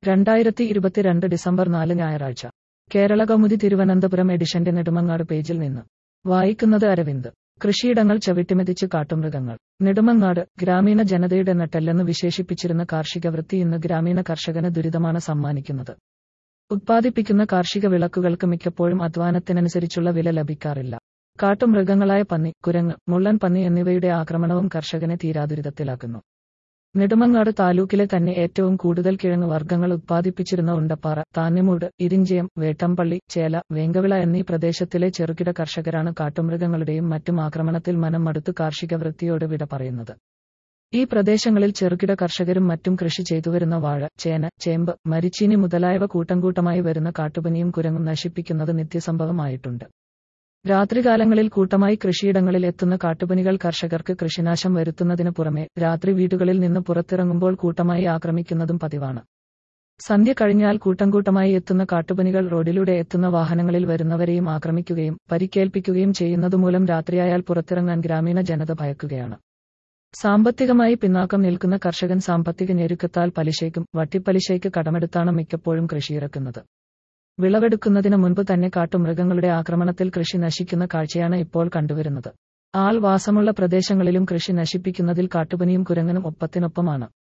2022 December 4 ഞായറാഴ്ച കേരളകൗമുദി തിരുവനന്തപുരം എഡിഷന്റെ നെടുമങ്ങാട് പേജിൽ നിന്ന് വായിക്കുന്നത് അരവിന്ദ്. കൃഷിയിടങ്ങൾ ചവിട്ടിമെതിച്ച് കാട്ടുമൃഗങ്ങൾ. നെടുമങ്ങാട്. ഗ്രാമീണ ജനതയുടെ നട്ടെല്ലെന്ന് വിശേഷിപ്പിച്ചിരുന്ന കാർഷിക വൃത്തി ഇന്ന് ഗ്രാമീണ കർഷകന് ദുരിതമാണ് സമ്മാനിക്കുന്നത്. ഉത്പാദിപ്പിക്കുന്ന കാർഷിക വിളകൾക്ക് മിക്കപ്പോഴും അധ്വാനത്തിനനുസരിച്ചുള്ള വില ലഭിക്കാറില്ല. കാട്ടുമൃഗങ്ങളായ പന്നി, കുരങ്ങ്, മുള്ളൻ പന്നി എന്നിവയുടെ ആക്രമണവും കർഷകനെ തീരാദുരിതത്തിലാക്കുന്നു. നെടുമങ്ങാട് താലൂക്കിലെ തന്നെ ഏറ്റവും കൂടുതൽ കിഴങ്ങ് വർഗ്ഗങ്ങൾ ഉത്പാദിപ്പിച്ചിരുന്ന ഉണ്ടപ്പാറ, താന്നിമൂട്, ഇരിഞ്ചയം, വേട്ടമ്പള്ളി, ചേല, വേങ്കവിള എന്നീ പ്രദേശത്തിലെ ചെറുകിട കർഷകരാണ് കാട്ടുമൃഗങ്ങളുടെയും മറ്റും ആക്രമണത്തിൽ മനം മടുത്ത് കാർഷിക വൃത്തിയോട് വിട പറയുന്നത്. ഈ പ്രദേശങ്ങളിൽ ചെറുകിട കർഷകരും മറ്റും കൃഷി ചെയ്തുവരുന്ന വാഴ, ചേന, ചേമ്പ്, മരിച്ചീനി മുതലായവ കൂട്ടംകൂട്ടമായി വരുന്ന കാട്ടുപനിയും കുരങ്ങും നശിപ്പിക്കുന്നത് നിത്യസംഭവമായിട്ടുണ്ട്. രാത്രികാലങ്ങളിൽ കൂട്ടമായി കൃഷിയിടങ്ങളിൽ എത്തുന്ന കാട്ടുപനികൾ കർഷകർക്ക് കൃഷിനാശം വരുത്തുന്നതിനു പുറമെ രാത്രി വീടുകളിൽ നിന്ന് പുറത്തിറങ്ങുമ്പോൾ കൂട്ടമായി ആക്രമിക്കുന്നതും പതിവാണ്. സന്ധ്യ കഴിഞ്ഞാൽ കൂട്ടംകൂട്ടമായി എത്തുന്ന കാട്ടുപനികൾ റോഡിലൂടെ എത്തുന്ന വാഹനങ്ങളിൽ വരുന്നവരെയും ആക്രമിക്കുകയും പരിക്കേൽപ്പിക്കുകയും ചെയ്യുന്നതുമൂലം രാത്രിയായാൽ പുറത്തിറങ്ങാൻ ഗ്രാമീണ ജനത ഭയക്കുകയാണ്. സാമ്പത്തികമായി പിന്നാക്കം നിൽക്കുന്ന കർഷകൻ സാമ്പത്തിക ഞെരുക്കത്താൽ പലിശയ്ക്കും വട്ടിപ്പലിശയ്ക്ക് കടമെടുത്താണ് മിക്കപ്പോഴും കൃഷിയിറക്കുന്നത്. വിളവെടുക്കുന്നതിന് മുൻപ് തന്നെ കാട്ടുമൃഗങ്ങളുടെ ആക്രമണത്തിൽ കൃഷി നശിക്കുന്ന കാഴ്ചയാണ് ഇപ്പോൾ കണ്ടുവരുന്നത്. ആൾവാസമുള്ള പ്രദേശങ്ങളിലും കൃഷി നശിപ്പിക്കുന്നതിൽ കാട്ടുപനിയും കുരങ്ങനും ഒപ്പത്തിനൊപ്പമാണ്.